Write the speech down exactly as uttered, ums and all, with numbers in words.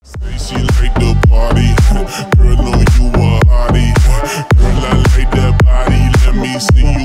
Say she like the party, girl, know you a hottie. Girl, I like that body, let me see you